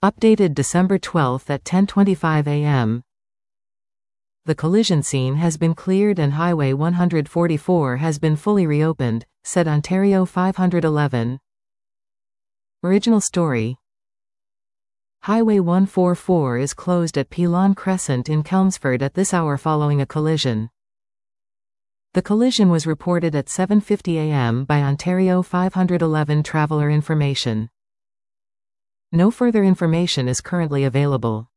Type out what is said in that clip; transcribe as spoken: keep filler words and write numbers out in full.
Updated December twelfth at ten twenty-five a m The collision scene has been cleared and Highway one forty-four has been fully reopened, said Ontario five eleven. Original story. Highway one forty-four is closed at Pilon Crescent in Chelmsford at this hour following a collision. The collision was reported at seven fifty a m by Ontario five eleven Traveller Information. No further information is currently available.